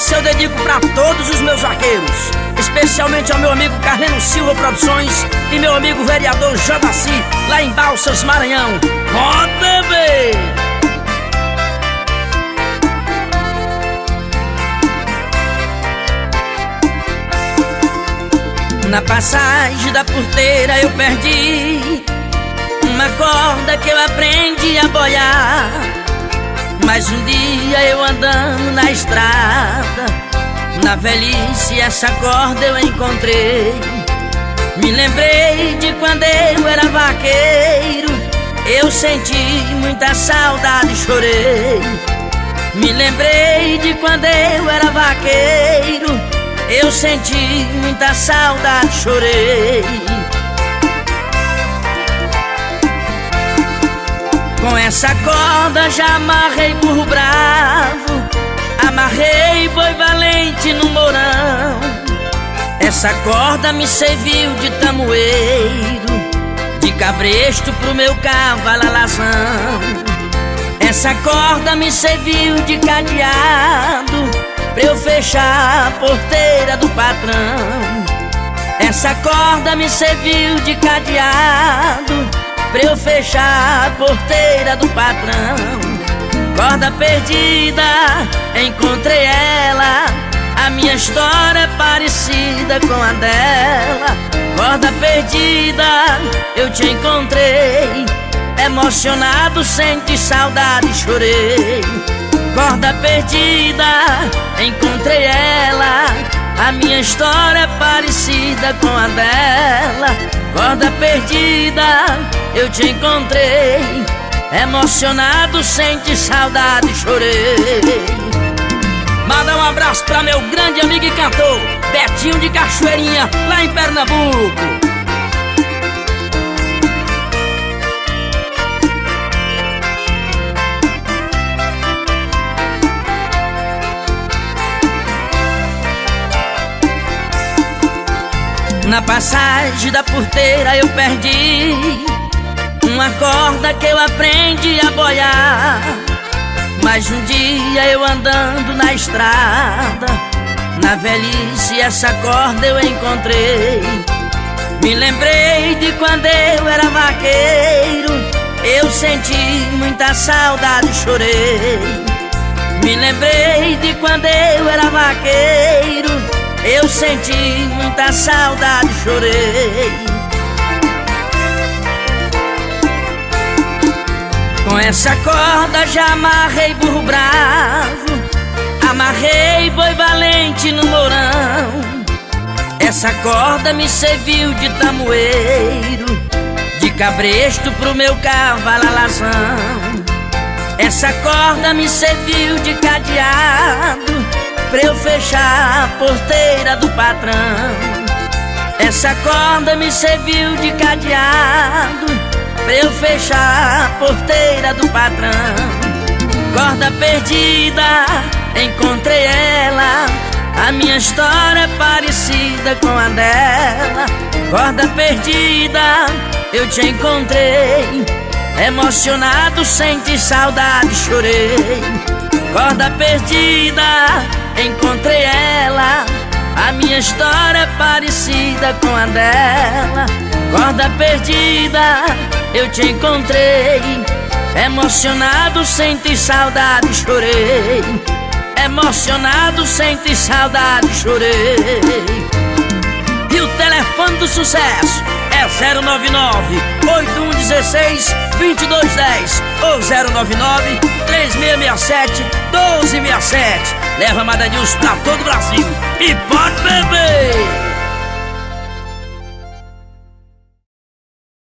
Essa eu dedico pra todos os meus vaqueiros, especialmente ao meu amigo Carleno Silva Produções e meu amigo vereador Jodaci, lá em Balsas, Maranhão. Roda, bem! Na passagem da porteira eu perdi uma corda que eu aprendi a boiar. Mas um dia eu andando na estrada, na velhice essa corda eu encontrei. Me lembrei de quando eu era vaqueiro, eu senti muita saudade e chorei. Me lembrei de quando eu era vaqueiro, eu senti muita saudade e chorei. Com essa corda já amarrei burro bravo, amarrei boi valente no mourão. Essa corda me serviu de tamoeiro, de cabresto pro meu cavalo alazão. Essa corda me serviu de cadeado pra eu fechar a porteira do patrão. Essa corda me serviu de cadeado pra eu fechar a porteira do patrão. Corda perdida, encontrei ela, a minha história é parecida com a dela. Corda perdida, eu te encontrei, emocionado, senti saudade e chorei. Corda perdida, encontrei ela, a minha história é parecida com a dela. Corda perdida, eu te encontrei, emocionado, senti saudade e chorei. Manda um abraço pra meu grande amigo e cantor Betinho de Cachoeirinha, lá em Pernambuco. Na passagem da porteira eu perdi uma corda que eu aprendi a boiar. Mas um dia eu andando na estrada, na velhice essa corda eu encontrei. Me lembrei de quando eu era vaqueiro, eu senti muita saudade e chorei. Me lembrei de quando eu era vaqueiro, eu senti muita saudade e chorei. Com essa corda já amarrei burro bravo, amarrei boi valente no mourão. Essa corda me serviu de tamoeiro, de cabresto pro meu cavalo alazão. Essa corda me serviu de cadeado pra eu fechar a porteira do patrão. Essa corda me serviu de cadeado pra eu fechar a porteira do patrão. Corda perdida, encontrei ela, a minha história é parecida com a dela. Corda perdida, eu te encontrei, emocionado, senti saudade e chorei. Corda perdida, encontrei ela, a minha história é parecida com a dela. Corda perdida, eu te encontrei, emocionado, senti saudade e chorei. Emocionado, senti saudade e chorei. E o telefone do sucesso é 099-8116-2210 ou 099-3667-1267. Leva Madanius pra todo o Brasil e pode beber!